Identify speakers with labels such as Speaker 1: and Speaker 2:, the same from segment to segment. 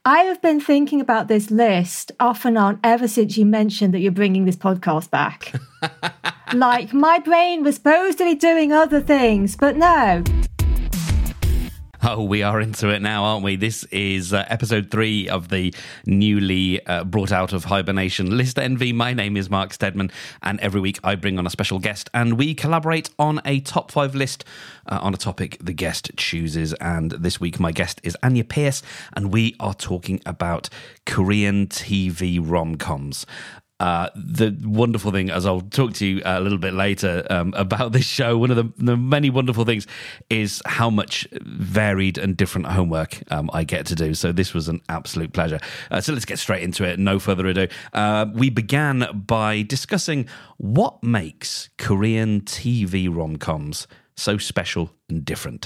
Speaker 1: I have been thinking about this list off and on ever since you mentioned that you're bringing this podcast back. Like, my brain was supposed to be doing other things, but no.
Speaker 2: Oh, we are into it now, aren't we? This is episode 3 of the newly brought out of hibernation List Envy. My name is Mark Steadman, and every week I bring on a special guest, and we collaborate on a top 5 list on a topic the guest chooses. And this week my guest is Anya Pierce, and we are talking about Korean TV rom-coms. The wonderful thing, as I'll talk to you a little bit later about this show, one of the many wonderful things is how much varied and different homework I get to do. So this was an absolute pleasure. So let's get straight into it. No further ado. We began by discussing what makes Korean TV rom-coms so special and different.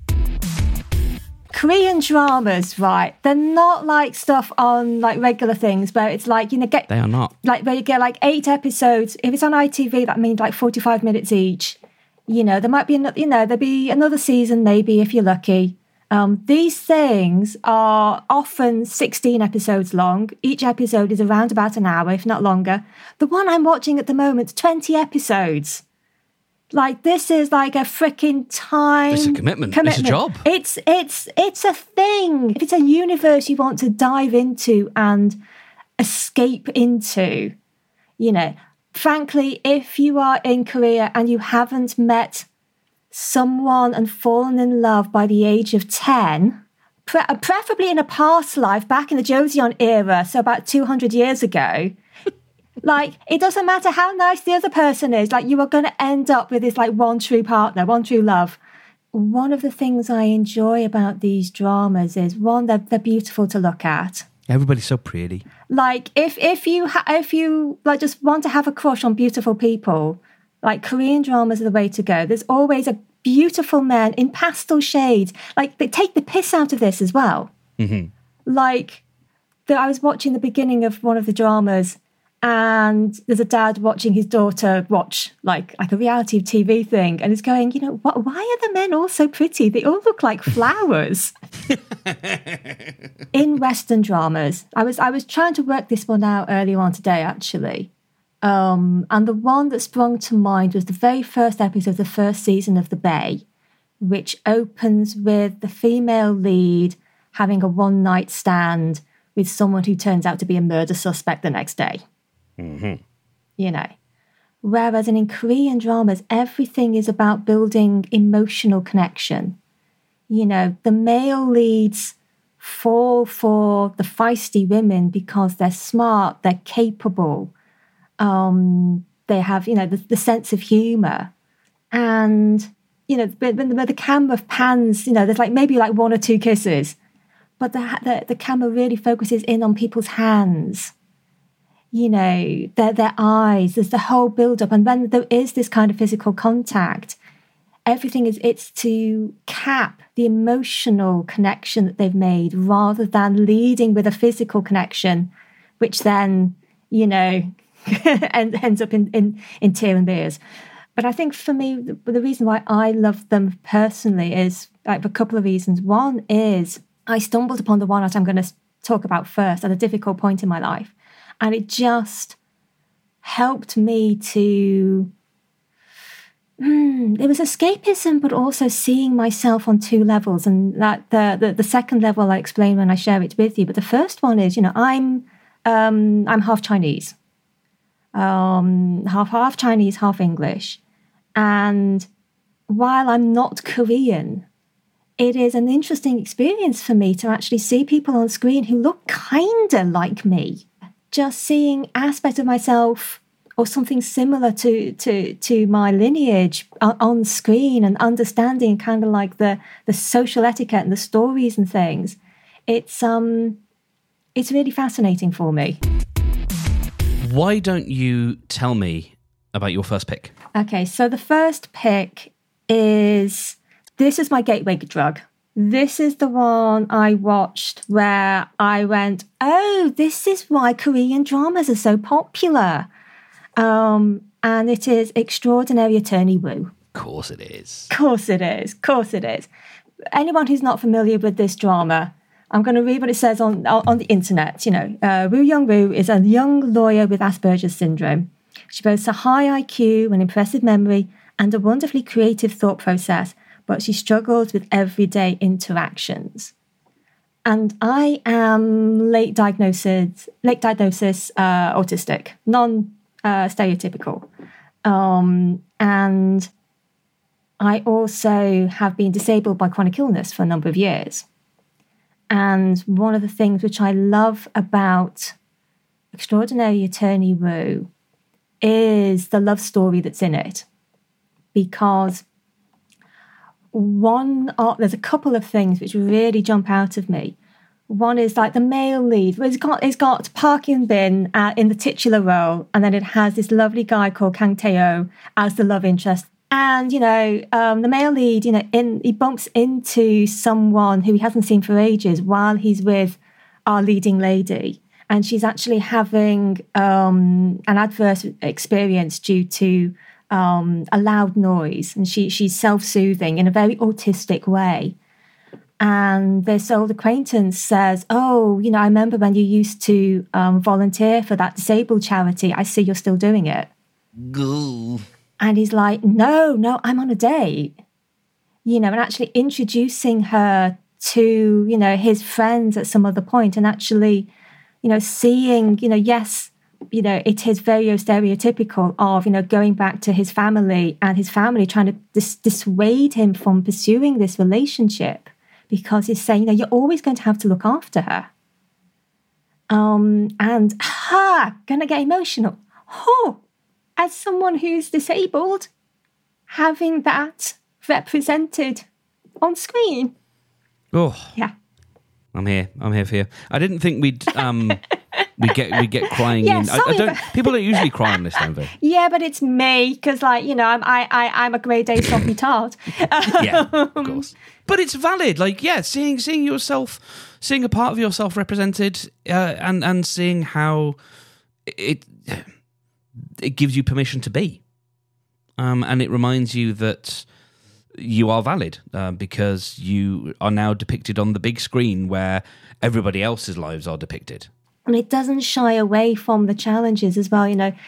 Speaker 1: Korean dramas, right? They're not like stuff on like regular things where it's like,
Speaker 2: They are not.
Speaker 1: Like where you get like 8 episodes. If it's on ITV, that means like 45 minutes each. There might be another, there'll be another season maybe if you're lucky. These things are often 16 episodes long. Each episode is around about an hour, if not longer. The one I'm watching at the moment, 20 episodes. Like, this is like a freaking time.
Speaker 2: It's a commitment. It's a job.
Speaker 1: It's a thing. If it's a universe you want to dive into and escape into, frankly, if you are in Korea and you haven't met someone and fallen in love by the age of 10, preferably in a past life, back in the Joseon era, so about 200 years ago, like, it doesn't matter how nice the other person is, like, you are going to end up with this, like, one true partner, one true love. One of the things I enjoy about these dramas is, one, they're beautiful to look at.
Speaker 2: Everybody's so pretty.
Speaker 1: Like, if you like just want to have a crush on beautiful people, like, Korean dramas are the way to go. There's always a beautiful man in pastel shades. Like, they take the piss out of this as well.
Speaker 2: Mm-hmm.
Speaker 1: Like, I was watching the beginning of one of the dramas, and there's a dad watching his daughter watch like a reality TV thing, and he's going, why are the men all so pretty? They all look like flowers. In Western dramas, I was trying to work this one out earlier on today, actually. And the one that sprung to mind was the very first episode of the first season of The Bay, which opens with the female lead having a one-night stand with someone who turns out to be a murder suspect the next day.
Speaker 2: Mm-hmm.
Speaker 1: Whereas in Korean dramas, everything is about building emotional connection. The male leads fall for the feisty women because they're smart, they're capable, they have, the sense of humor. And, when the camera pans, there's like maybe like 1 or 2 kisses, but the camera really focuses in on people's hands. Their eyes, there's the whole build-up. And when there is this kind of physical contact, it's to cap the emotional connection that they've made rather than leading with a physical connection, which then, ends up in tear and beers. But I think for me, the reason why I love them personally is like for a couple of reasons. One is I stumbled upon the one that I'm going to talk about first at a difficult point in my life. And it just helped me to... It was escapism, but also seeing myself on 2 levels. And that the second level I explain when I share it with you. But the first one is, I'm half Chinese. Half Chinese, half English. And while I'm not Korean, it is an interesting experience for me to actually see people on screen who look kind of like me. Just seeing aspects of myself or something similar to my lineage on screen and understanding kind of like the social etiquette and the stories and things. It's really fascinating for me.
Speaker 2: Why don't you tell me about your first pick?
Speaker 1: Okay, so the first pick is, this is my gateway drug. This is the one I watched where I went, oh, this is why Korean dramas are so popular. And it is Extraordinary Attorney Woo.
Speaker 2: Of course it is.
Speaker 1: Of course it is. Anyone who's not familiar with this drama, I'm going to read what it says on the internet. Woo Young-woo is a young lawyer with Asperger's syndrome. She boasts a high IQ, an impressive memory, and a wonderfully creative thought process, but she struggles with everyday interactions. And I am late diagnosis autistic, non-stereotypical. And I also have been disabled by chronic illness for a number of years. And one of the things which I love about Extraordinary Attorney Woo is the love story that's in it. Because there's a couple of things which really jump out of me. One is like the male lead. It's got Park In-bin in the titular role, and then it has this lovely guy called Kang Tae-ho as the love interest. And, the male lead, he bumps into someone who he hasn't seen for ages while he's with our leading lady. And she's actually having an adverse experience due to a loud noise. And she's self-soothing in a very autistic way. And this old acquaintance says, oh, I remember when you used to volunteer for that disabled charity. I see you're still doing it.
Speaker 2: Goo.
Speaker 1: And he's like, no, I'm on a date. And actually introducing her to, his friends at some other point, and actually, seeing, yes, it is very stereotypical of, going back to his family and his family trying to dissuade him from pursuing this relationship because he's saying, you're always going to have to look after her. Gonna get emotional. As someone who's disabled, having that represented on screen.
Speaker 2: Oh,
Speaker 1: yeah.
Speaker 2: I'm here for you. I didn't think we'd we get crying.
Speaker 1: Yeah,
Speaker 2: in.
Speaker 1: sorry,
Speaker 2: I don't. People don't usually cry on this, don't they?
Speaker 1: Yeah, but it's me because, I'm a grade A soppy tart.
Speaker 2: Yeah, of course. But it's valid. Seeing yourself, seeing a part of yourself represented, and seeing how it gives you permission to be, and it reminds you that you are valid because you are now depicted on the big screen where everybody else's lives are depicted.
Speaker 1: And it doesn't shy away from the challenges as well. There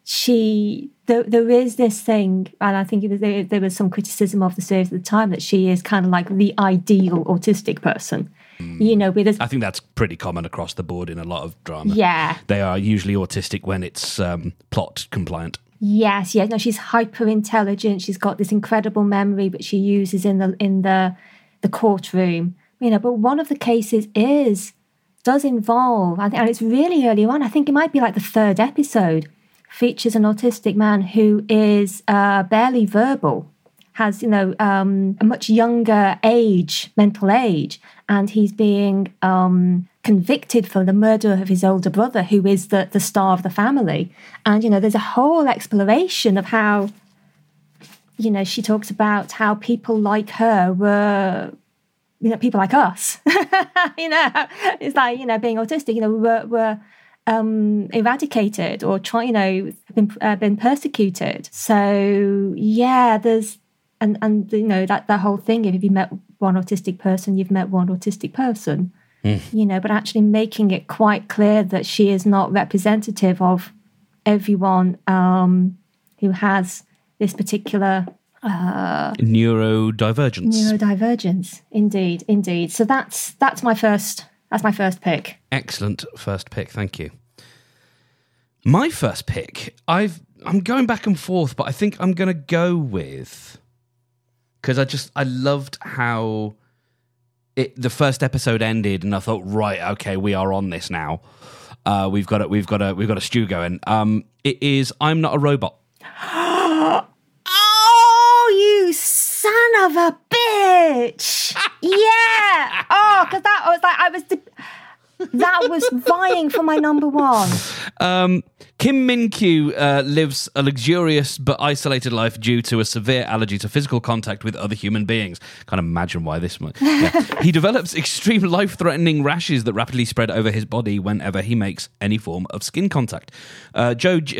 Speaker 1: is this thing, and I think there was some criticism of the series at the time that she is kind of like the ideal autistic person.
Speaker 2: I think that's pretty common across the board in a lot of drama.
Speaker 1: Yeah.
Speaker 2: They are usually autistic when it's plot compliant.
Speaker 1: Yes. No, she's hyper intelligent. She's got this incredible memory, but she uses in the courtroom. But one of the cases does involve, and it's really early on. I think it might be like the third episode. Features an autistic man who is barely verbal, has a much younger mental age, and he's being convicted for the murder of his older brother, who is the star of the family. And there's a whole exploration of how she talks about how people like her were people like us. It's like being autistic were eradicated or been persecuted. So yeah, there's and that whole thing. If you met one autistic person, you've met one autistic person. But actually making it quite clear that she is not representative of everyone who has this particular
Speaker 2: neurodivergence.
Speaker 1: Indeed. So that's my first pick.
Speaker 2: Excellent first pick, thank you. My first pick, I'm going back and forth, but I think I'm going to go with, because I loved how the first episode ended, and I thought, right, okay, we are on this now. We've got a stew going. It is I'm Not a Robot.
Speaker 1: Oh, you son of a bitch! Yeah. Oh, because that was vying for my number one.
Speaker 2: Kim Min-kyu lives a luxurious but isolated life due to a severe allergy to physical contact with other human beings. Can't imagine why this one. Yeah. He develops extreme life-threatening rashes that rapidly spread over his body whenever he makes any form of skin contact. I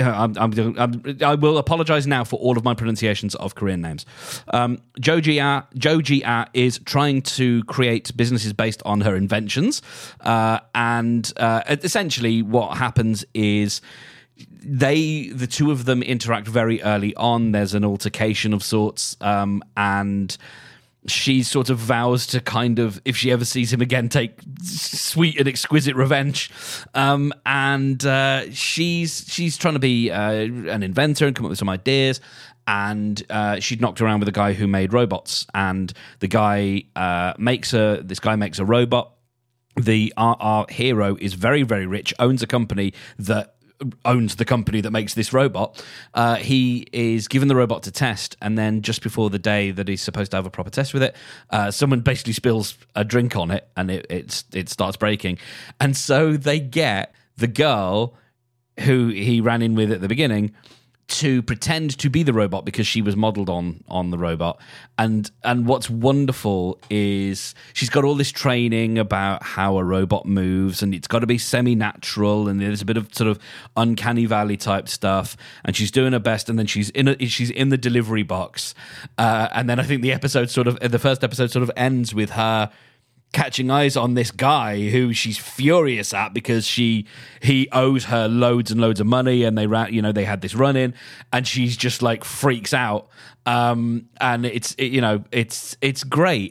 Speaker 2: will apologize now for all of my pronunciations of Korean names. Jo Ji-ah is trying to create businesses based on her inventions, and essentially what happens is the two of them interact very early on. There's an altercation of sorts, and she sort of vows to kind of, if she ever sees him again, take sweet and exquisite revenge. And she's trying to be an inventor and come up with some ideas. And she'd knocked around with a guy who made robots, and the guy makes a robot. Our hero is very, very rich, owns a company that owns the company that makes this robot. He is given the robot to test, and then just before the day that he's supposed to have a proper test with it, someone basically spills a drink on it, and it starts breaking. And so they get the girl who he ran in with at the beginning to pretend to be the robot because she was modeled on the robot. And what's wonderful is she's got all this training about how a robot moves, and it's got to be semi-natural, and there's a bit of sort of uncanny valley type stuff, and she's doing her best, and then she's in the delivery box, and then I think the first episode sort of ends with her catching eyes on this guy who she's furious at because he owes her loads and loads of money, and they had this run in, and she's just like freaks out, and it's great,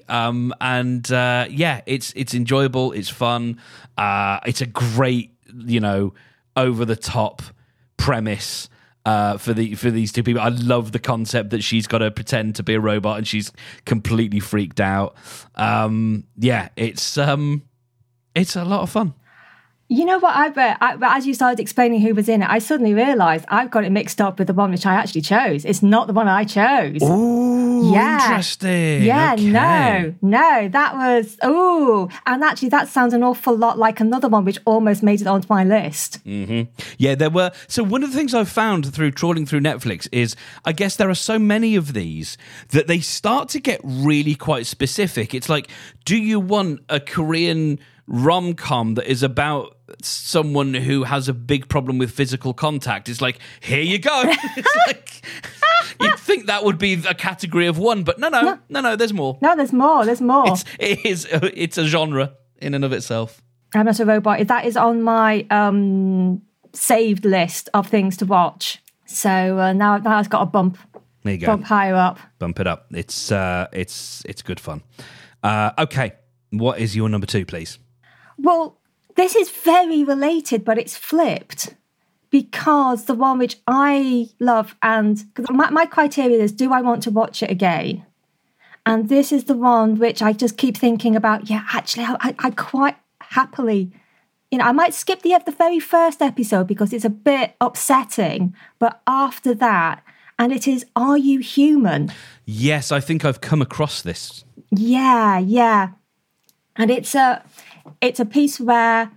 Speaker 2: it's enjoyable, it's fun, it's a great over the top premise. For these two people. I love the concept that she's got to pretend to be a robot and she's completely freaked out. It's a lot of fun.
Speaker 1: You know what, as you started explaining who was in it, I suddenly realised I've got it mixed up with the one which I actually chose. It's not the one I chose.
Speaker 2: Ooh, interesting.
Speaker 1: Yeah,
Speaker 2: okay.
Speaker 1: No, that was, and actually that sounds an awful lot like another one which almost made it onto my list.
Speaker 2: Mm-hmm. Yeah, there were. So one of the things I've found through trawling through Netflix is I guess there are so many of these that they start to get really quite specific. It's like, do you want a Korean rom-com that is about someone who has a big problem with physical contact? It's like, here you go. It's like, you'd think that would be a category of one, but no, there's more.
Speaker 1: No, there's more.
Speaker 2: It's a genre in and of itself.
Speaker 1: I'm Not a Robot. That is on my saved list of things to watch. So now it's got a bump.
Speaker 2: There you go.
Speaker 1: Bump higher up.
Speaker 2: Bump it up. It's good fun. Okay, what is your number 2, please?
Speaker 1: Well, this is very related, but it's flipped, because the one which I love, and my criteria is, do I want to watch it again? And this is the one which I just keep thinking about. Yeah, actually, I quite happily, I might skip the very first episode because it's a bit upsetting, but after that, and it is Are You Human?
Speaker 2: Yes, I think I've come across this.
Speaker 1: Yeah. And it's a piece where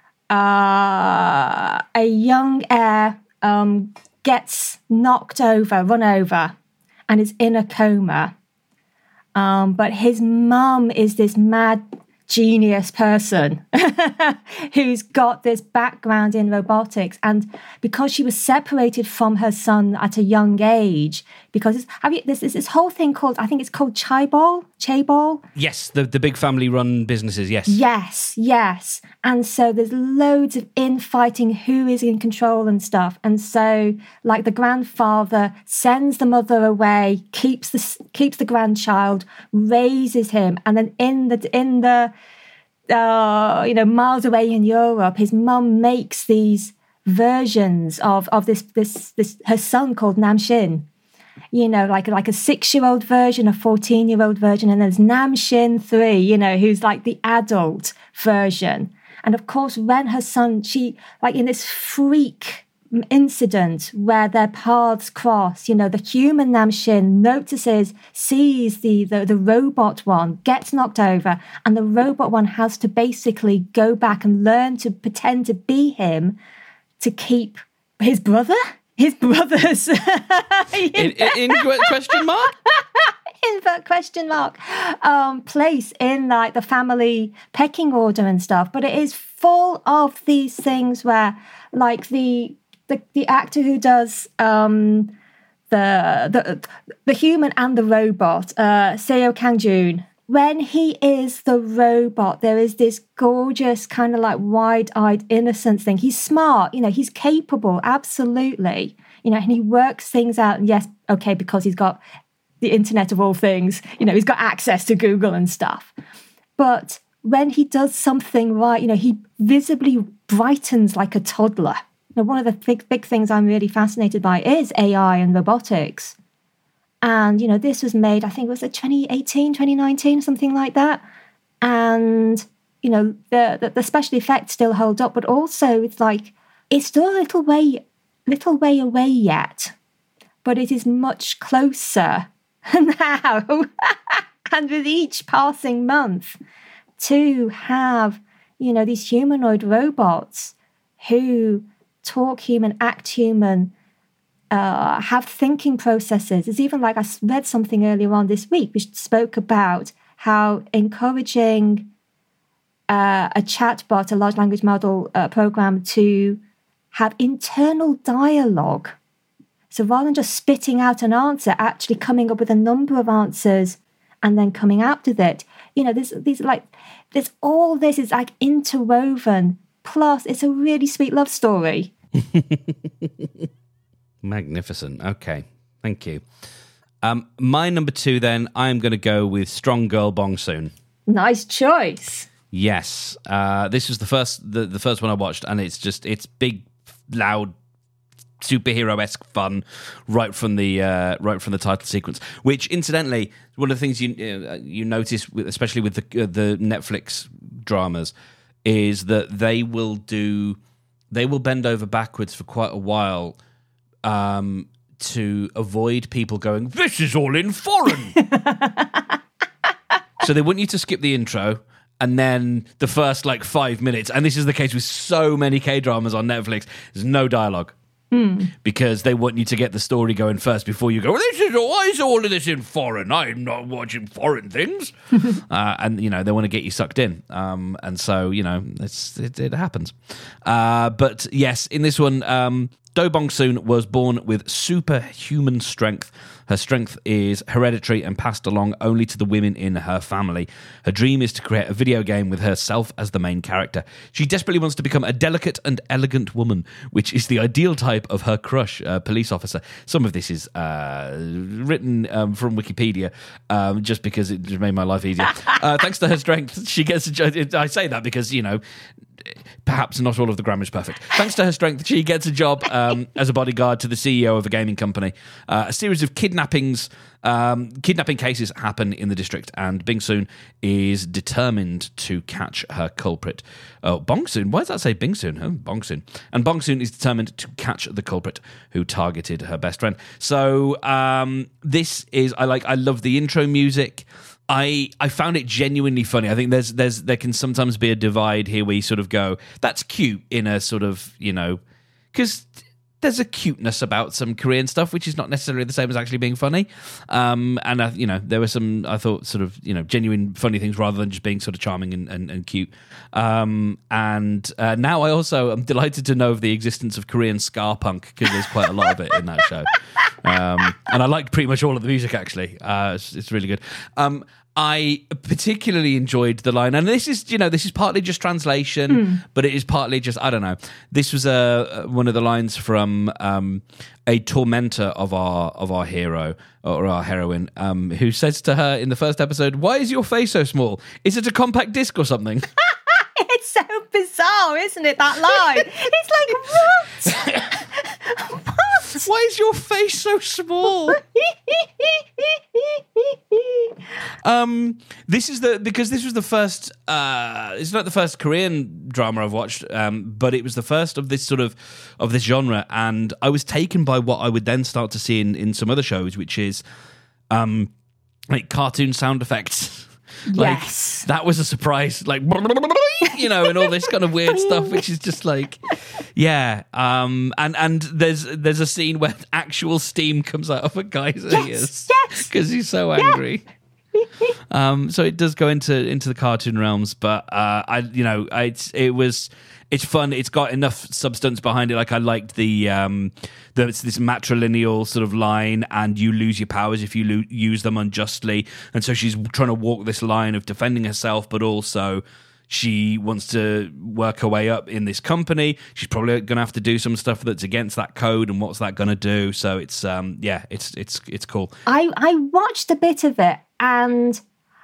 Speaker 1: a young heir gets run over, and is in a coma. But his mum is this mad genius person who's got this background in robotics, and because she was separated from her son at a young age, because there's this whole thing called, I think it's called chaebol.
Speaker 2: Yes, the big family run businesses.
Speaker 1: Yes, and so there's loads of infighting, who is in control and stuff, and so like the grandfather sends the mother away, keeps the grandchild, raises him, and then in the miles away in Europe, his mum makes these versions of this her son called Namshin. Like a 6-year-old version, a 14-year-old version, and there's Namshin 3, who's like the adult version. And of course, when her son, she, like in this freak incident where their paths cross, the human Namshin sees the robot one, gets knocked over, and the robot one has to basically go back and learn to pretend to be him to keep his brothers
Speaker 2: in question mark
Speaker 1: question mark place in like the family pecking order and stuff. But it is full of these things where like the actor who does the human and the robot, Seo Kang-joon, when he is the robot, there is this gorgeous kind of like wide-eyed innocence thing. He's smart, he's capable, absolutely, and he works things out. And yes, okay, because he's got the internet of all things, he's got access to Google and stuff. But when he does something right, he visibly brightens like a toddler. One of the big things I'm really fascinated by is AI and robotics. And, this was made, I think it was like 2018, 2019, something like that. And, the special effects still hold up, but also it's like, it's still a little way away yet, but it is much closer now. And with each passing month to have, these humanoid robots who talk human, act human, have thinking processes. It's even like I read something earlier on this week which spoke about how encouraging a chatbot, a large language model program, to have internal dialogue. So rather than just spitting out an answer, actually coming up with a number of answers and then coming out with it. There's all this is like interwoven. Plus, it's a really sweet love story.
Speaker 2: Magnificent. Okay, thank you. My number 2, then, I'm going to go with Strong Girl Bong Soon.
Speaker 1: Nice choice.
Speaker 2: Yes, this was the first one I watched, and it's big, loud, superhero-esque fun right from the title sequence. Which, incidentally, one of the things you notice, especially with the Netflix dramas, is that they will bend over backwards for quite a while to avoid people going, this is all in foreign. So they want you to skip the intro and then the first 5 minutes. And this is the case with so many K-dramas on Netflix. There's no dialogue. Because they want you to get the story going first before you go, why is all of this in foreign? I'm not watching foreign things. And, they want to get you sucked in. And so, it happens. But yes, in this one, Do Bong Soon was born with superhuman strength. Her strength is hereditary and passed along only to the women in her family. Her dream is to create a video game with herself as the main character. She desperately wants to become a delicate and elegant woman, which is the ideal type of her crush, police officer. Some of this is written from Wikipedia, just because it just made my life easier. Thanks to her strength, she gets a job. I say that because, perhaps not all of the grammar is perfect. Thanks to her strength, she gets a job as a bodyguard to the CEO of a gaming company. A series of kidnapping cases happen in the district, and Bong Soon is determined to catch her culprit. Bong Soon? Why does that say Bong Soon? Oh, Bong Soon. And Bong Soon is determined to catch the culprit who targeted her best friend. So this is, I love the intro music. I found it genuinely funny. I think there can sometimes be a divide here where you sort of go, that's cute in a sort of, because there's a cuteness about some Korean stuff, which is not necessarily the same as actually being funny. And, there were some, I thought, sort of, genuine funny things rather than just being sort of charming and cute. And now I also am delighted to know of the existence of Korean ska punk, because there's quite a lot of it in that show. And I liked pretty much all of the music, actually. It's really good. I particularly enjoyed the line, and this is partly just translation, but it is partly just, I don't know. This was one of the lines from a tormentor of our hero or our heroine, who says to her in the first episode, "Why is your face so small? Is it a compact disc or something?"
Speaker 1: It's so bizarre, isn't it, that line? It's like, what? What?
Speaker 2: Why is your face so small? This was the first. It's not the first Korean drama I've watched, but it was the first of this sort of this genre, and I was taken by what I would then start to see in some other shows, which is like cartoon sound effects.
Speaker 1: Yes.
Speaker 2: That was a surprise, like, and all this kind of weird stuff, which is just like, yeah. And there's a scene where actual steam comes out of a guy's ears.
Speaker 1: Yes.
Speaker 2: Because he's so angry. So it does go into the cartoon realms, but it's fun. It's got enough substance behind it. Like I liked it's this matrilineal sort of line, and you lose your powers if you use them unjustly. And so she's trying to walk this line of defending herself, but also she wants to work her way up in this company. She's probably going to have to do some stuff that's against that code, and what's that going to do? So it's it's cool.
Speaker 1: I watched a bit of it, and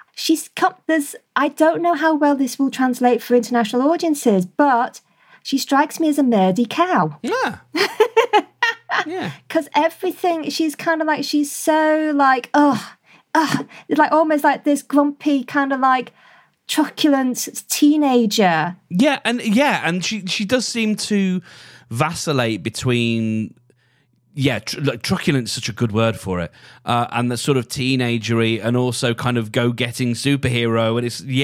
Speaker 1: I don't know how well this will translate for international audiences, but she strikes me as a nerdy cow.
Speaker 2: Yeah. Yeah.
Speaker 1: Because everything, she's kind of like, she's so like, like almost like this grumpy kind of like truculent teenager.
Speaker 2: Yeah, and she does seem to vacillate between... Yeah, truculent is such a good word for it. And the sort of teenagery and also kind of go-getting superhero.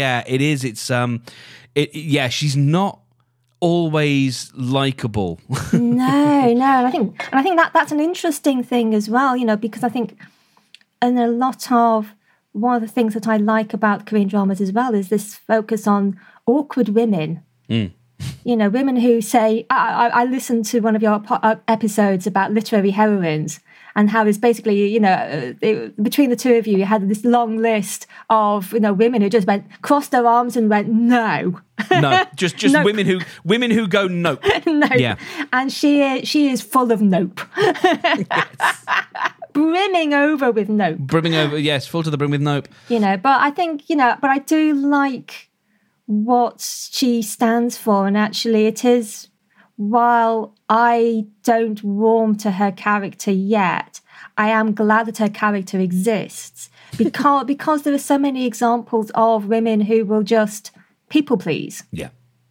Speaker 2: And she's not always likable.
Speaker 1: No. And I think that's an interesting thing as well, because I think in a lot of one of the things that I like about Korean dramas as well is this focus on awkward women. Mm. Women who say, I listened to one of your episodes about literary heroines and how it's basically, between the two of you, you had this long list of, women who just crossed their arms and went, no.
Speaker 2: No, just nope. women who go nope.
Speaker 1: No.
Speaker 2: Yeah.
Speaker 1: And she is full of nope. Yes. Brimming over with nope.
Speaker 2: Brimming over, yes, full to the brim with nope.
Speaker 1: But I think, but I do like what she stands for, and actually it is, while I don't warm to her character yet, I am glad that her character exists because there are so many examples of women who will just people please.
Speaker 2: Yeah.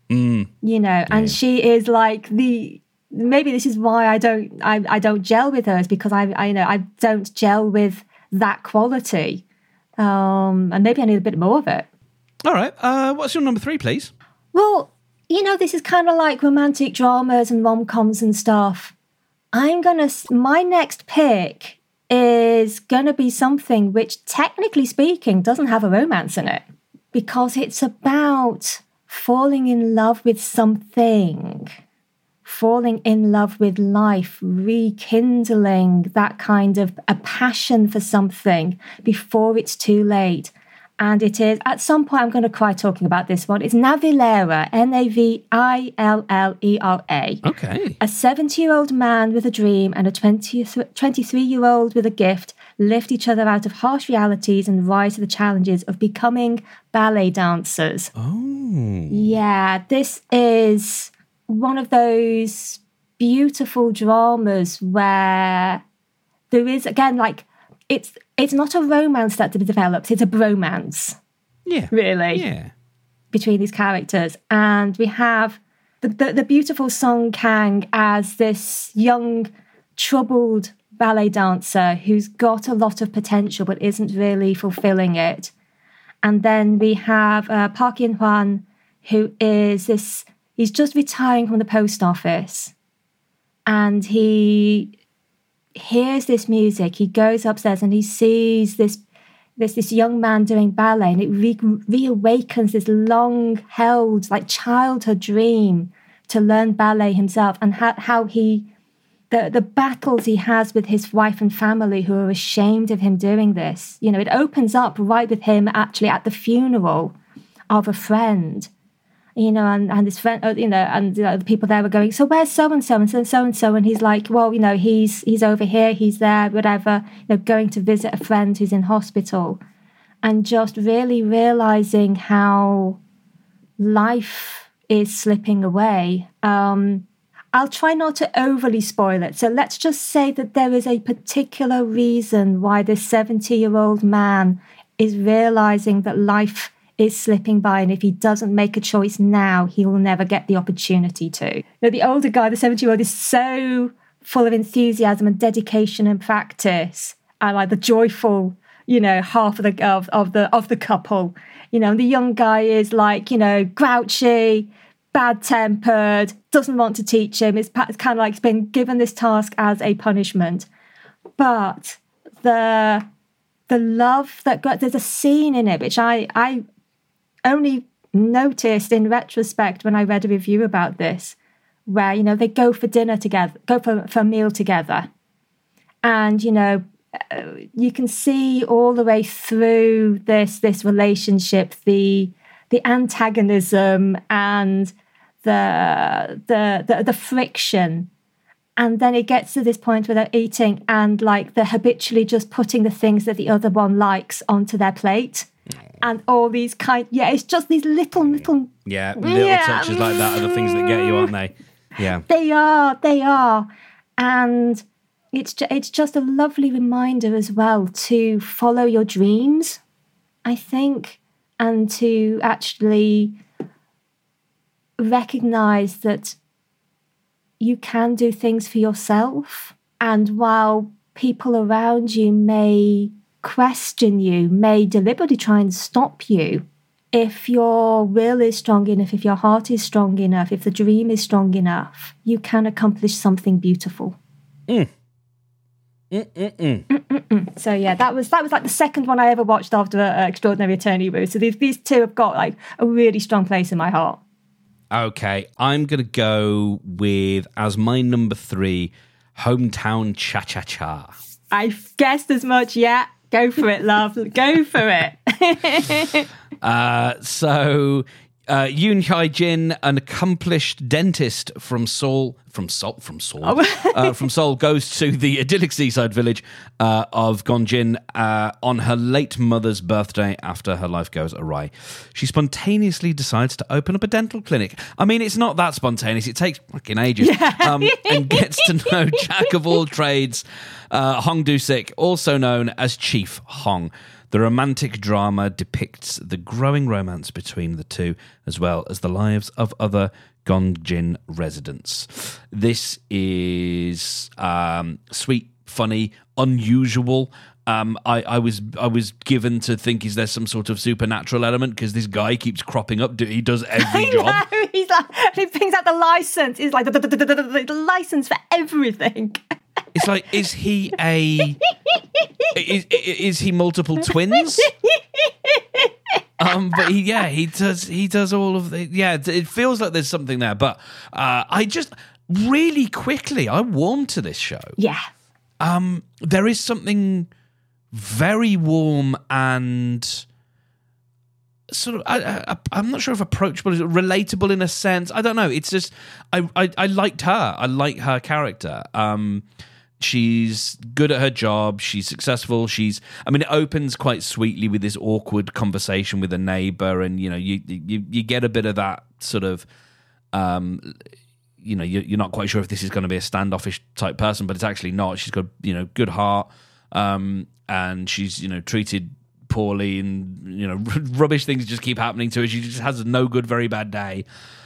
Speaker 1: And she is like maybe this is why I don't gel with her, is because I don't gel with that quality. And maybe I need a bit more of it.
Speaker 2: All right. What's your number 3, please?
Speaker 1: Well, this is kind of like romantic dramas and rom-coms and stuff. My next pick is going to be something which, technically speaking, doesn't have a romance in it, because it's about falling in love with something, falling in love with life, rekindling that kind of a passion for something before it's too late. And it is, at some point, I'm going to cry talking about this one. It's Navillera, Navillera.
Speaker 2: Okay.
Speaker 1: A 70-year-old man with a dream and a 23-year-old with a gift lift each other out of harsh realities and rise to the challenges of becoming ballet dancers.
Speaker 2: Oh.
Speaker 1: Yeah, this is one of those beautiful dramas where there is, again, like, it's not a romance that develops, it's a bromance.
Speaker 2: Yeah.
Speaker 1: Really.
Speaker 2: Yeah.
Speaker 1: Between these characters. And we have the beautiful Song Kang as this young, troubled ballet dancer who's got a lot of potential but isn't really fulfilling it. And then we have Park In-hwan, who is he's just retiring from the post office. And he hears this music, he goes upstairs and he sees this young man doing ballet, and it reawakens this long-held, like, childhood dream to learn ballet himself, and how the battles he has with his wife and family who are ashamed of him doing this. It opens up right with him actually at the funeral of a friend. And his friend, and the people there were going, so where's so-and-so and so-and-so? And he's like, well, he's over here, he's there, whatever, going to visit a friend who's in hospital. And just really realising how life is slipping away. I'll try not to overly spoil it. So let's just say that there is a particular reason why this 70-year-old man is realising that life is slipping by, and if he doesn't make a choice now, he will never get the opportunity to. The older guy, the 70-year-old, is so full of enthusiasm and dedication and practice, and like the joyful half of the couple. And the young guy is like, grouchy, bad-tempered, doesn't want to teach him. It's kind of like he's been given this task as a punishment. But the love there's a scene in it which I only noticed in retrospect when I read a review about this, where they go for dinner together, go for a meal together, and you can see all the way through this relationship the antagonism and the friction. And then it gets to this point where they're eating and like they're habitually just putting the things that the other one likes onto their plate. And all these it's just these little
Speaker 2: touches like that are the things that get you, aren't they? Yeah,
Speaker 1: they are, and it's just a lovely reminder as well to follow your dreams, I think, and to actually recognize that you can do things for yourself. And while people around you may question you, may deliberately try and stop you, if your will is strong enough, if your heart is strong enough, if the dream is strong enough, you can accomplish something beautiful. So yeah, that was like the second one I ever watched after Extraordinary Attorney Woo. So these two have got like a really strong place in my heart.
Speaker 2: Okay, I'm going to go with, as my number 3, Hometown Cha-Cha-Cha.
Speaker 1: I guessed as much, yeah. Go for it, love. Go for it.
Speaker 2: So Yoon Hye-jin, an accomplished dentist from Seoul, goes to the idyllic seaside village of Gongjin on her late mother's birthday after her life goes awry. She spontaneously decides to open up a dental clinic. I mean, it's not that spontaneous. It takes fucking ages. And gets to know Jack of all trades, Hong Do-sik, also known as Chief Hong. The romantic drama depicts the growing romance between the two, as well as the lives of other Gongjin residents. This is sweet, funny, unusual. I was given to think, is there some sort of supernatural element? Because this guy keeps cropping up. He does every job.
Speaker 1: He's like, he brings out the license. He's like the license for everything.
Speaker 2: It's like, is he is he multiple twins? But he does all of the, it feels like there's something there. But I just really quickly, I warmed to this show.
Speaker 1: Yeah.
Speaker 2: There is something very warm and sort of, I'm not sure if approachable is relatable in a sense. I don't know. It's just, I liked her. I like her character. She's good at her job. She's successful. It opens quite sweetly with this awkward conversation with a neighbor, and you get a bit of that sort of, you're not quite sure if this is going to be a standoffish type person, but it's actually not. She's got good heart, and she's treated poorly, and rubbish things just keep happening to her. She just has no good, very bad day,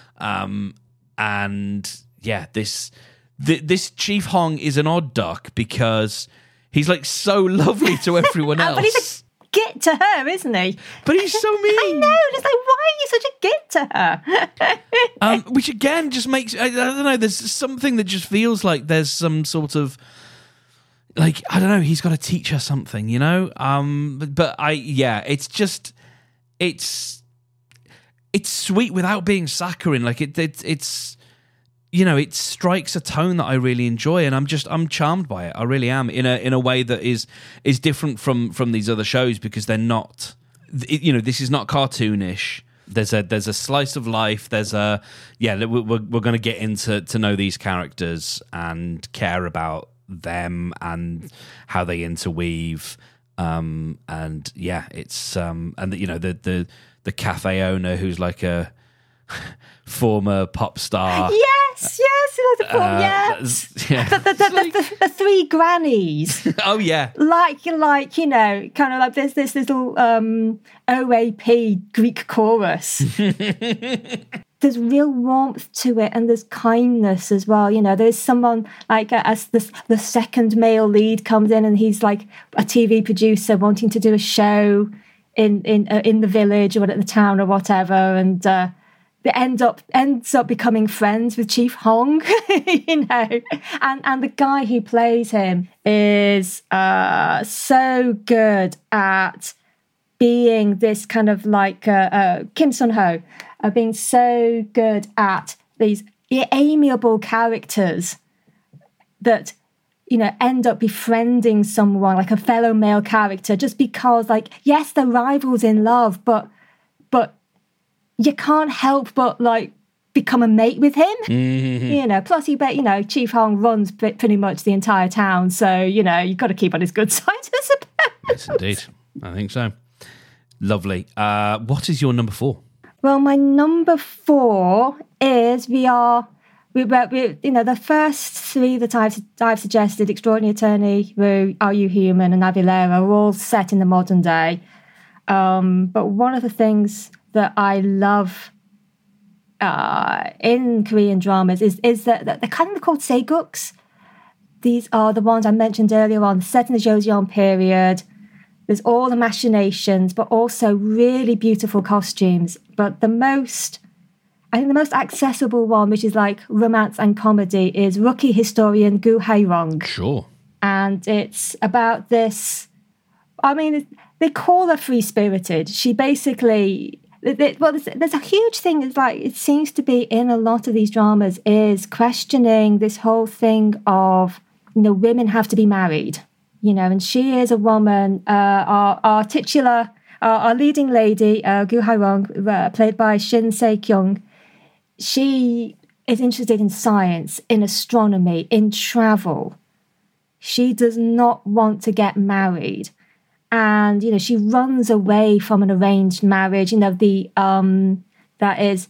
Speaker 2: This Chief Hong is an odd duck because he's like so lovely to everyone else.
Speaker 1: But he's a git to her, isn't he?
Speaker 2: But he's so mean.
Speaker 1: I know. It's like, why are you such a git to her?
Speaker 2: Which again just makes, I don't know, there's something that just feels like there's some sort of, like, I don't know, he's got to teach her something, it's just, it's sweet without being saccharine. Like it's it strikes a tone that I really enjoy, and I'm charmed by it. I really am, in a way that is different from these other shows, because they're not, this is not cartoonish. There's a slice of life. There's we're going to get into know these characters and care about them and how they interweave. It's the cafe owner who's like a former pop star.
Speaker 1: Yes, the three grannies.
Speaker 2: Oh yeah,
Speaker 1: like kind of like there's this little OAP Greek chorus. there's real warmth to it, and there's kindness as well. You know, there's someone like as the second male lead comes in, and he's like a TV producer wanting to do a show in the village or at the town or whatever, and they ends up becoming friends with Chief Hong, you know, and the guy who plays him is so good at being this kind of like Kim Sun-ho, being so good at these amiable characters that, you know, end up befriending someone like a fellow male character just because, like, yes, they're rivals in love, but you can't help but like become a mate with him. Mm-hmm. You know, plus Chief Hong runs pretty much the entire town, so you know you've got to keep on his good side, I suppose.
Speaker 2: Yes, indeed, I think so. Lovely. What is your number 4?
Speaker 1: Well, my number 4 is we the first 3 that I've suggested, Extraordinary Attorney, Are You Human, and Aguilera, are all set in the modern day. But one of the things that I love in Korean dramas is that they're kind of called saeguks. These are the ones I mentioned earlier on, set in the Joseon period. There's all the machinations, but also really beautiful costumes. But the most accessible one, which is like romance and comedy, is Rookie Historian Gu Hae-rong.
Speaker 2: Sure.
Speaker 1: And it's about this, I mean, they call her free-spirited. She basically, there's a huge thing, it's like, it seems to be in a lot of these dramas, is questioning this whole thing of, you know, women have to be married. You know, and she is a woman, our titular, our leading lady, Gu Hae-rong, played by Shin Se-kyung. She is interested in science, in astronomy, in travel. She does not want to get married. And, you know, she runs away from an arranged marriage, you know, that is,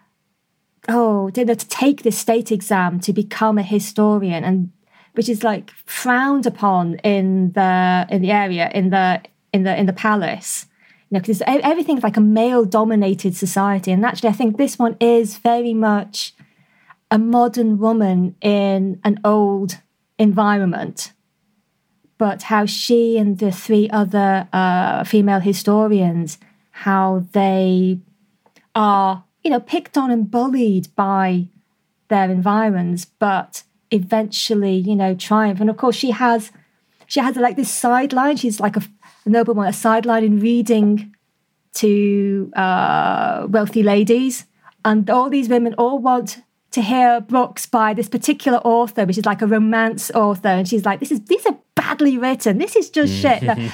Speaker 1: to take this state exam to become a historian, and which is like frowned upon in the area, in the palace, you know, because everything's like a male-dominated society. And actually, I think this one is very much a modern woman in an old environment. But how she and the 3 other female historians, how they are, you know, picked on and bullied by their environs, but eventually, you know, triumph. And of course, she has like this sideline. She's like a noblewoman, a sideline in reading to wealthy ladies, and all these women all want to hear books by this particular author, which is like a romance author, and she's like, these are badly written. This is just shit. Let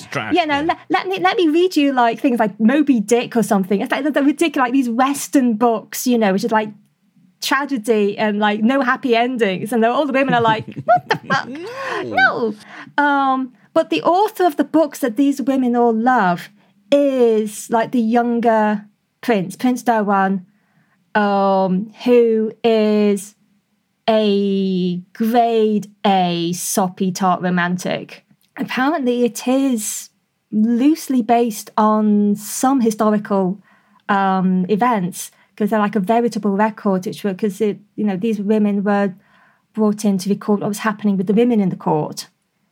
Speaker 1: me read you like things like Moby Dick or something. It's like they're ridiculous, like these Western books, you know, which is like tragedy and like no happy endings, and all the women are like, what the fuck? No. But the author of the books that these women all love is like the younger Prince Da-won, who is a grade A soppy tart romantic. Apparently it is loosely based on some historical events, because they're like a veritable record, because these women were brought in to record what was happening with the women in the court.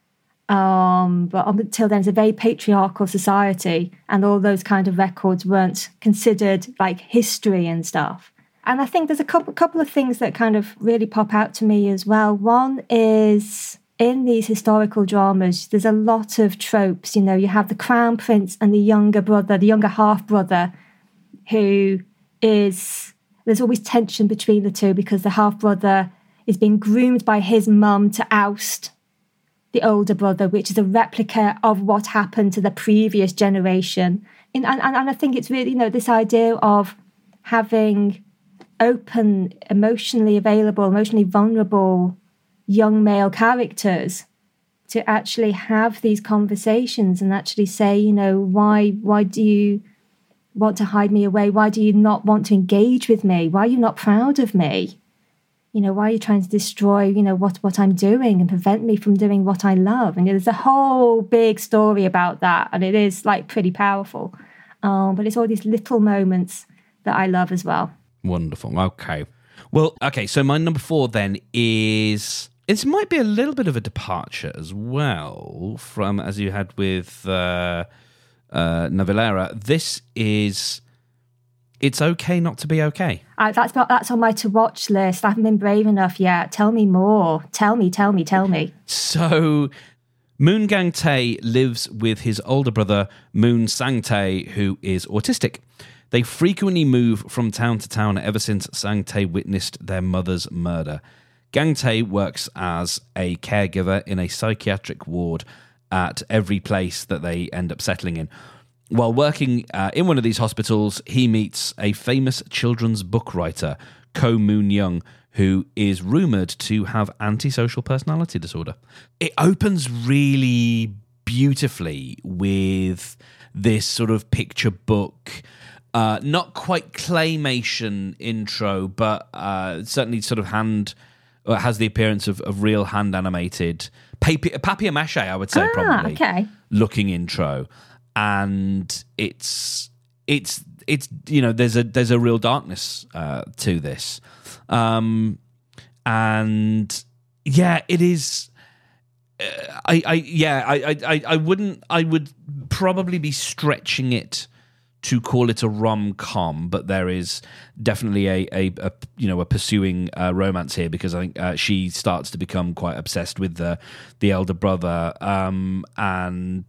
Speaker 1: But until then, it's a very patriarchal society, and all those kind of records weren't considered like history and stuff. And I think there's a couple of things that kind of really pop out to me as well. One is, in these historical dramas, there's a lot of tropes. You know, you have the crown prince and the younger half-brother, who is, there's always tension between the two, because the half-brother is being groomed by his mum to oust the older brother, which is a replica of what happened to the previous generation. And I think it's really, you know, this idea of having open, emotionally available, emotionally vulnerable young male characters to actually have these conversations and actually say, you know, why do you want to hide me away? Why do you not want to engage with me? Why are you not proud of me? You know, why are you trying to destroy, you know, what I'm doing and prevent me from doing what I love? And there's a whole big story about that, and it is like pretty powerful. But it's all these little moments that I love as well.
Speaker 2: Wonderful. Okay. Well, okay, so my number 4 then is... It might be a little bit of a departure as well from, as you had with Navalera. This is It's Okay Not to Be Okay.
Speaker 1: That's on my to-watch list. I haven't been brave enough yet. Tell me more. Tell me.
Speaker 2: So... Moon Gang-tae lives with his older brother, Moon Sang-tae, who is autistic. They frequently move from town to town ever since Sang-tae witnessed their mother's murder. Gang-tae works as a caregiver in a psychiatric ward at every place that they end up settling in. While working in one of these hospitals, he meets a famous children's book writer, Ko Moon-young, who is rumoured to have antisocial personality disorder. It opens really beautifully with this sort of picture book, not quite claymation intro, but certainly sort of has the appearance of real hand animated papier-mâché, I would say, probably.
Speaker 1: Okay.
Speaker 2: Looking intro. And it's there's a real darkness to this. And yeah, it is. I would probably be stretching it to call it a rom-com, but there is definitely a pursuing romance here, because I think she starts to become quite obsessed with the elder brother, and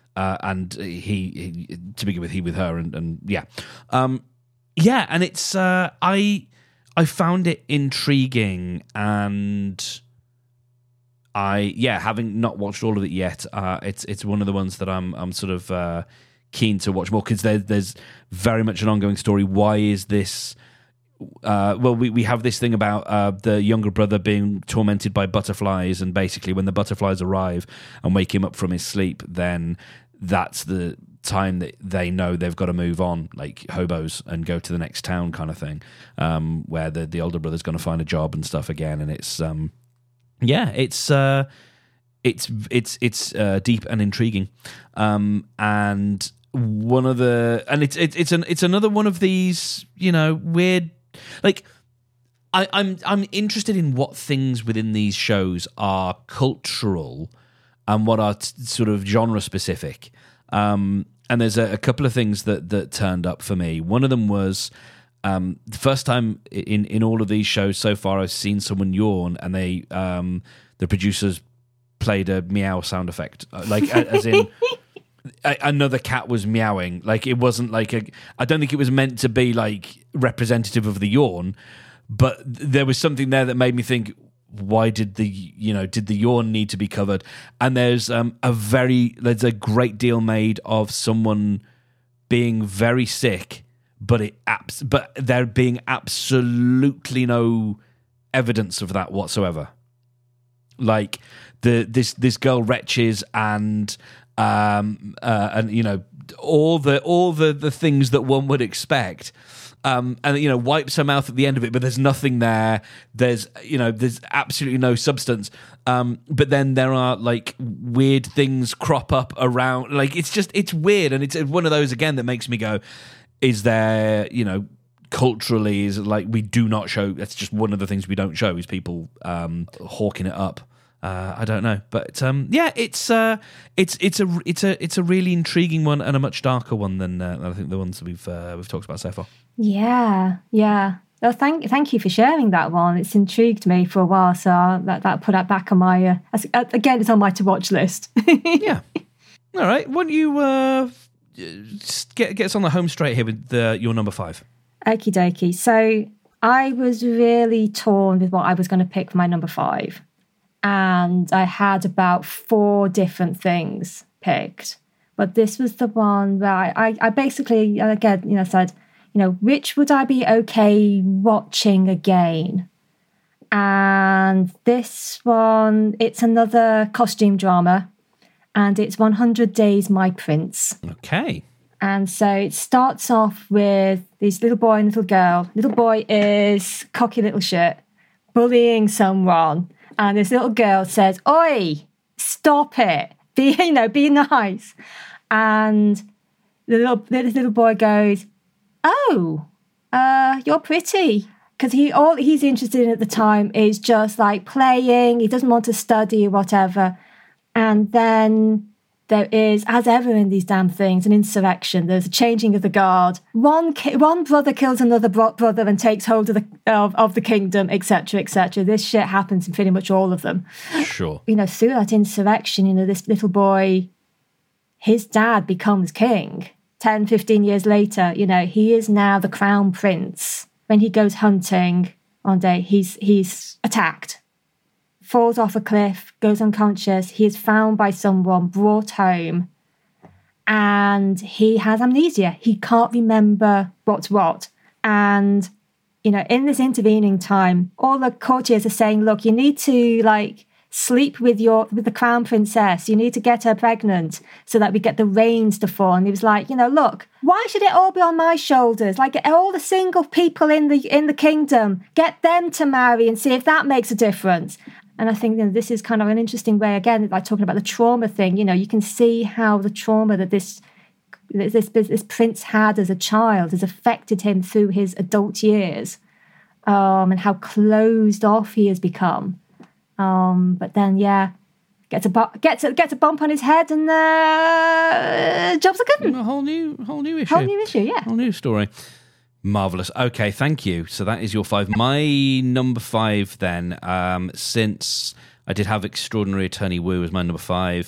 Speaker 2: he to begin with, he with her, and it's I found it intriguing, and having not watched all of it yet, it's one of the ones that I'm sort of keen to watch more, because there's very much an ongoing story. Why is this? We have this thing about the younger brother being tormented by butterflies, and basically when the butterflies arrive and wake him up from his sleep, then that's the time that they know they've got to move on, like hobos, and go to the next town, kind of thing, where the older brother's going to find a job and stuff again, and it's deep and intriguing, and one of the, and it's another one of these, weird, like, I'm interested in what things within these shows are cultural and what are sort of genre specific. And there's a couple of things that turned up for me. One of them was the first time in all of these shows so far I've seen someone yawn, and they the producers played a meow sound effect, like as in another cat was meowing. Like, it wasn't like I don't think it was meant to be like representative of the yawn, but there was something there that made me think, why did the yawn need to be covered? And there's a great deal made of someone being very sick, but there being absolutely no evidence of that whatsoever. Like this girl retches and all the things that one would expect. And wipes her mouth at the end of it, but there's nothing there. There's absolutely no substance. But then there are like weird things crop up around. Like, it's weird, and it's one of those again that makes me go, is there culturally, is it like we do not show? That's just one of the things we don't show, is people hawking it up. I don't know, but it's a really intriguing one, and a much darker one than I think the ones that we've talked about so far.
Speaker 1: Yeah. Well, thank you for sharing that one. It's intrigued me for a while, so that put that back on my again. It's on my to watch list.
Speaker 2: Yeah. All right. Why don't you just get us on the home straight here with your number 5?
Speaker 1: Okie dokie. So I was really torn with what I was going to pick for my number 5. And I had about 4 different things picked. But this was the one where I basically, again, said, which would I be okay watching again? And this one, it's another costume drama. And it's 100 Days My Prince.
Speaker 2: Okay.
Speaker 1: And so it starts off with this little boy and little girl. Little boy is cocky little shit, bullying someone. And this little girl says, "Oi, stop it. Be nice." And the little boy goes, "Oh, you're pretty. Because all he's interested in at the time is just like playing. He doesn't want to study or whatever. And then there is, as ever in these damn things, an insurrection. There's a changing of the guard. One brother kills another brother and takes hold of the kingdom, etc., etc. This shit happens in pretty much all of them.
Speaker 2: Sure.
Speaker 1: Through that insurrection, this little boy, his dad becomes king. 10, 15 years later, he is now the crown prince. When he goes hunting one day, he's attacked, falls off a cliff, goes unconscious. He is found by someone, brought home, and he has amnesia. He can't remember what's what. And, in this intervening time, all the courtiers are saying, look, you need to, sleep with the crown princess. You need to get her pregnant so that we get the rains to fall. And he was like, look, why should it all be on my shoulders? All the single people in the kingdom, get them to marry and see if that makes a difference. And I think this is kind of an interesting way, again, like talking about the trauma thing. You can see how the trauma that this prince had as a child has affected him through his adult years, and how closed off he has become. But then, gets a bump on his head, and job's a good one.
Speaker 2: A whole new issue.
Speaker 1: Whole new issue, yeah.
Speaker 2: Whole new story. Marvellous. Okay, thank you. So that is your 5. My number 5 then, since I did have Extraordinary Attorney Woo as my number 5,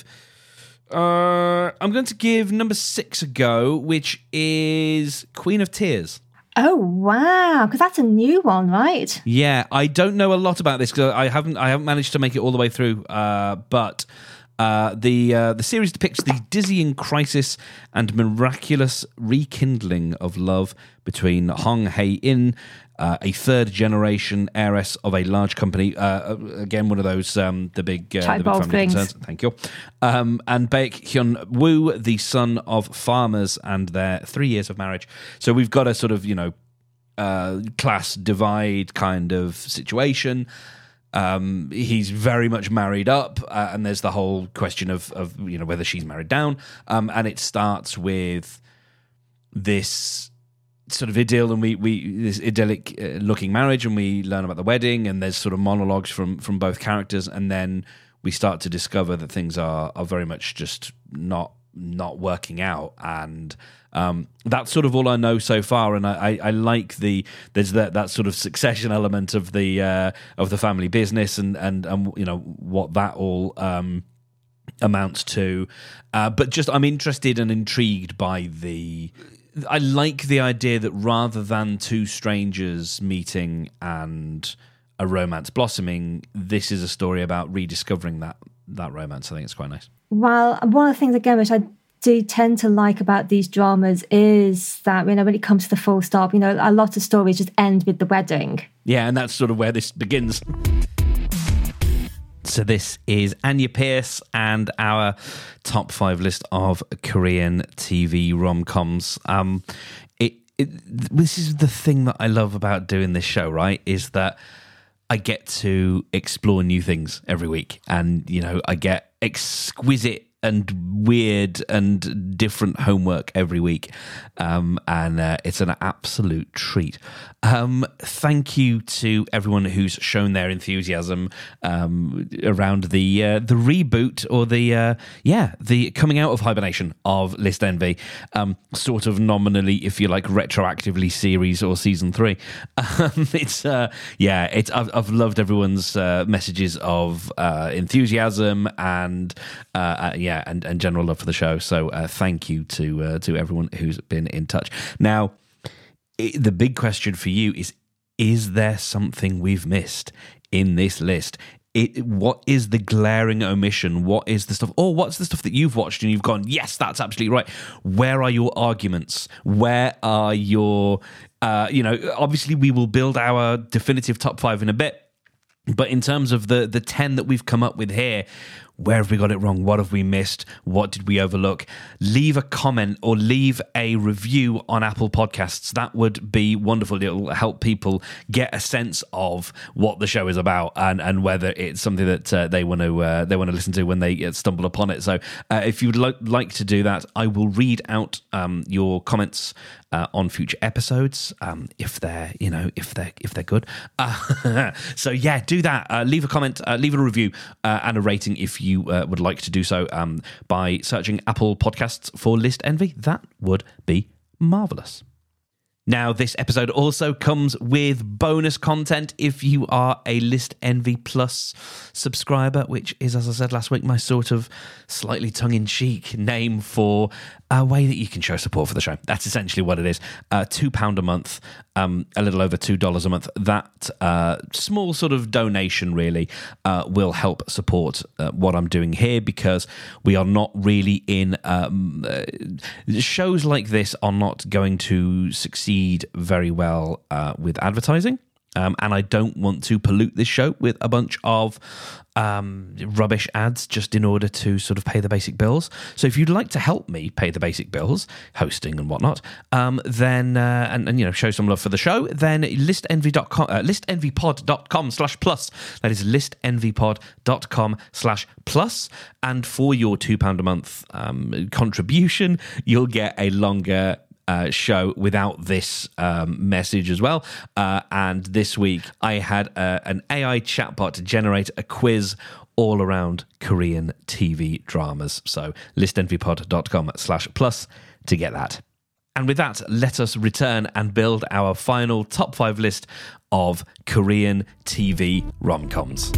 Speaker 2: I'm going to give number 6 a go, which is Queen of Tears.
Speaker 1: Oh, wow, because that's a new one, right?
Speaker 2: Yeah, I don't know a lot about this because I haven't managed to make it all the way through, but the series depicts the dizzying crisis and miraculous rekindling of love between Hong Hae-in, a third-generation heiress of a large company, again, one of those, the big family
Speaker 1: things.
Speaker 2: concerns, thank you, and Baek Hyun-woo, the son of farmers, and their 3 years of marriage. So we've got a sort of, class divide kind of situation. He's very much married up, and there's the whole question of whether she's married down, and it starts with this sort of idyll, and we this idyllic looking marriage, and we learn about the wedding, and there's sort of monologues from both characters, and then we start to discover that things are very much just not working out, and that's sort of all I know so far. And I like there's that sort of succession element of the family business and what that all amounts to, but just I'm interested and intrigued by I like the idea that rather than two strangers meeting and a romance blossoming, this is a story about rediscovering that romance. I think it's quite nice. Well,
Speaker 1: one of the things, again, which I do tend to like about these dramas is that, when it comes to the full stop, a lot of stories just end with the wedding.
Speaker 2: Yeah, and that's sort of where this begins. So this is Anya Pierce and our top 5 list of Korean TV rom-coms. This is the thing that I love about doing this show, right? Is that I get to explore new things every week, and I get exquisite and weird and different homework every week, and it's an absolute treat. Thank you to everyone who's shown their enthusiasm around the reboot, or the coming out of hibernation of List Envy, sort of nominally, if you like, retroactively series or season 3. I've loved everyone's messages of enthusiasm and general love for the show. So thank you to everyone who's been in touch. Now, the big question for you is there something we've missed in this list? What is the glaring omission? What is the stuff, or what's the stuff that you've watched and you've gone, yes, that's absolutely right? Where are your arguments? Where are your, obviously we will build our definitive top 5 in a bit, but in terms of the 10 that we've come up with here, where have we got it wrong? What have we missed? What did we overlook? Leave a comment or leave a review on Apple Podcasts. That would be wonderful. It'll help people get a sense of what the show is about and whether it's something that they want to listen to when they stumble upon it. So if you would like to do that, I will read out your comments on future episodes, if they're good. So yeah, do that. Leave a comment, leave a review, and a rating if you would like to do so by searching Apple Podcasts for List Envy. That would be marvelous. Now, this episode also comes with bonus content if you are a List Envy Plus subscriber, which is, as I said last week, my sort of slightly tongue-in-cheek name for a way that you can show support for the show. That's essentially what it is. £2 a month, a little over $2 a month. That small sort of donation really will help support what I'm doing here, because we are not really in... shows like this are not going to succeed very well with advertising. And I don't want to pollute this show with a bunch of rubbish ads just in order to sort of pay the basic bills. So if you'd like to help me pay the basic bills, hosting and whatnot, then and show some love for the show, then listenvypod.com, listenvypod.com/plus. That is listenvypod.com/plus. And for your £2 a month contribution, you'll get a longer show without this message as well. And this week I had an AI chatbot generate a quiz all around Korean TV dramas. So listenvypod.com/plus to get that. And with that, let us return and build our final top 5 list of Korean TV rom-coms.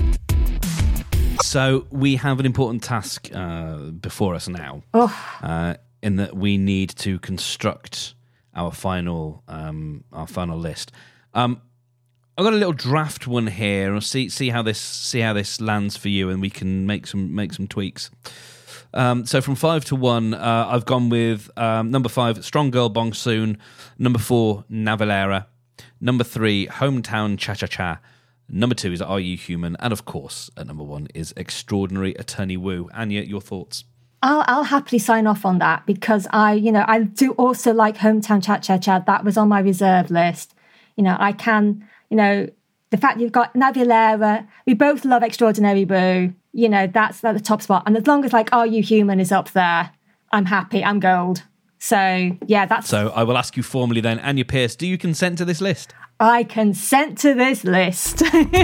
Speaker 2: So we have an important task before us now. In that we need to construct our final list. I've got a little draft one here. I'll see how this lands for you, and we can make some tweaks. So from 5 to 1, I've gone with number 5, Strong Girl Bong Soon. Number 4, Navalera. Number 3, Hometown Cha Cha Cha. Number 2 is Are You Human? And of course, at number 1 is Extraordinary Attorney Woo. Anya, your thoughts?
Speaker 1: I'll happily sign off on that, because I do also like Hometown Cha Cha Cha. That was on my reserve list. I can, the fact you've got Navalera, we both love Extraordinary Woo, that's at the top spot. And as long as Are You Human is up there, I'm happy, I'm gold. So, yeah, that's... So
Speaker 2: I will ask you formally then, Anya Pierce, do you consent to this list?
Speaker 1: I consent to this list.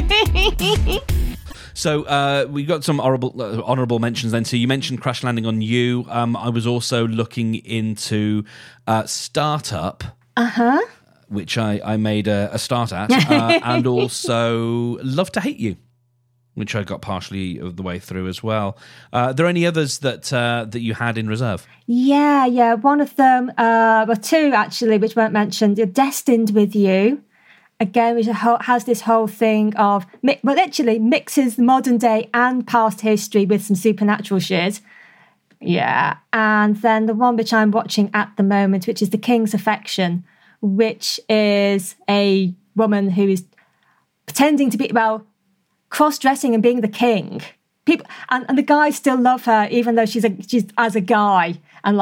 Speaker 2: So we got some honourable mentions then. So you mentioned Crash Landing on You. I was also looking into Startup, which I made a start at, and also Love to Hate You, which I got partially of the way through as well. Are there any others that you had in reserve?
Speaker 1: Yeah. One of them, well, 2 actually, which weren't mentioned. Destined with You. Again, which has this whole thing of, literally mixes modern day and past history with some supernatural shit. Yeah. And then the one which I'm watching at the moment, which is The King's Affection, which is a woman who is pretending to be, cross-dressing and being the king. People and the guys still love her, even though she's as a guy. And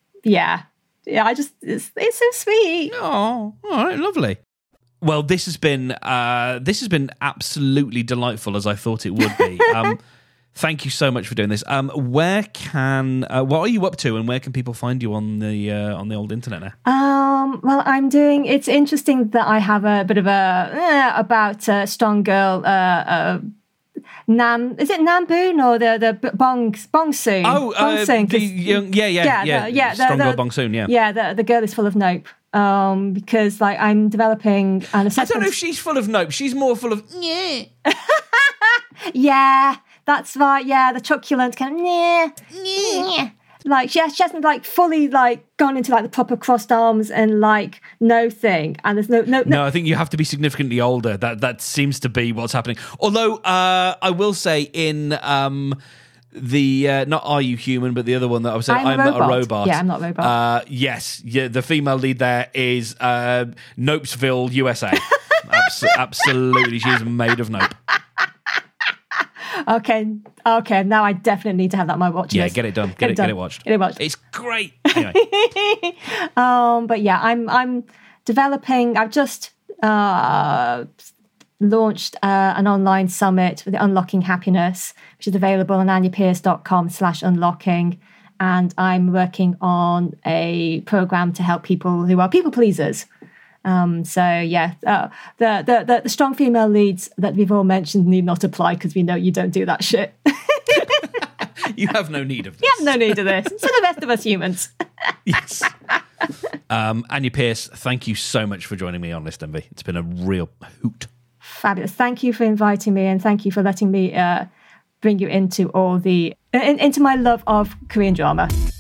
Speaker 1: it's so sweet.
Speaker 2: Oh, all right, lovely. Well, this has been absolutely delightful, as I thought it would be. Thank you so much for doing this. What are you up to, and where can people find you on the old internet now?
Speaker 1: Well, I'm doing. It's interesting that I have a bit of about Strong Girl. Is it Namboon or the Bong Soon?
Speaker 2: Oh,
Speaker 1: Bong Soon.
Speaker 2: Strong Girl Bong Soon.
Speaker 1: Yeah, the girl is full of nope. Because I'm developing an assessment.
Speaker 2: I don't know if she's full of nope. She's more full of yeah.
Speaker 1: Yeah, that's right. Yeah, the truculent kind of yeah. She hasn't fully gone into the proper crossed arms and no thing. And there's no.
Speaker 2: No, I think you have to be significantly older. That seems to be what's happening. Although I will say in the not Are You Human, but the other one that I was saying, I'm Not a Robot.
Speaker 1: Yeah, I'm Not a Robot.
Speaker 2: Yes, the female lead there is Nopesville, USA. Absolutely, she's made of nope.
Speaker 1: Okay. Now I definitely need to have that on my watch list.
Speaker 2: Yeah, get it done. Get it watched.
Speaker 1: Get it watched.
Speaker 2: It's great. Anyway.
Speaker 1: But yeah, I'm developing. I've just launched an online summit for the Unlocking Happiness, which is available on anyapierce.com/unlocking. and I'm working on a program to help people who are people pleasers. The strong female leads that we've all mentioned need not apply because we know you don't do that shit.
Speaker 2: You have no need of this.
Speaker 1: You have no need of this. So the rest of us humans.
Speaker 2: Yes. Anya Pierce, thank you so much for joining me on List Envy. It's been a real hoot.
Speaker 1: Fabulous. Thank you for inviting me, and thank you for letting me bring you into into my love of Korean drama.